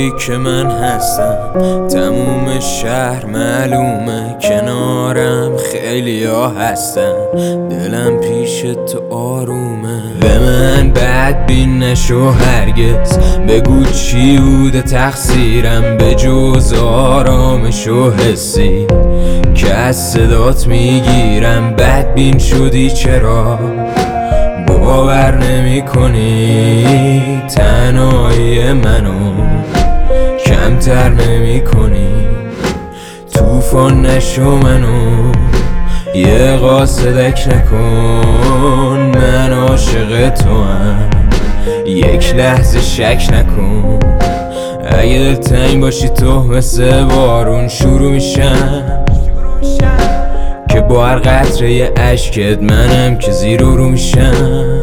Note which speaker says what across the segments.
Speaker 1: جایی که من هستم تموم شهر معلومه، کنارم خیلی ها هستن، دلم پیش تو آرومه. به من بدبین نشو هرگز، بگو چی بوده تقصیرم به جز آرامش و حسی که از صدات میگیرم. بدبین شدی چرا باور نمی کنی تنهایی منو کمتر نمی کنی؟ طوفان نشو منو یه قاصدک نکن، من عاشق تو هم یک لحظه شک نکن. اگه دلتنگ باشی تو مثل بارون شروع میشم که با هر قطره اشکت منم که زیر و رو میشم.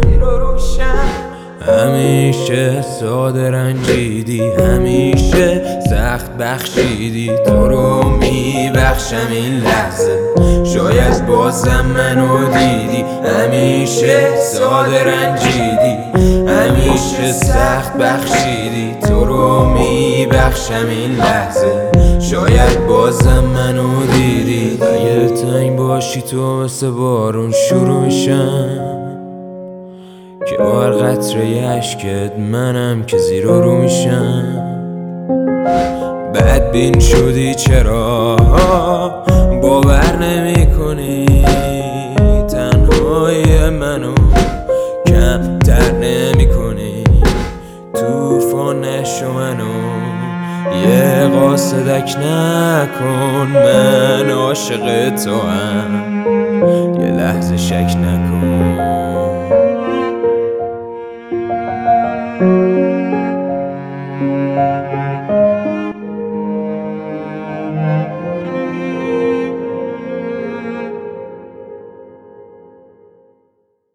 Speaker 1: همیشه ساده رنجیدی، همیشه سخت بخشیدی، تو رو میبخشم این لحظه شاید بازم منو دیدی. همیشه ساده رنجیدی، همیشه سخت بخشیدی، تو رو میبخشم این لحظه شاید بازم منو دیدی. اگه تنگ باشی تو مثل بارون شروع میشم که با هر قطره اشکت منم که زیر و رو میشم. بدبین شدی چرا باور نمی کنی تنهایی منو کمتر نمی کنی؟ طوفان نشو منو یه قاصدک نکن، من عاشق تو هم یه لحظه شک نکن.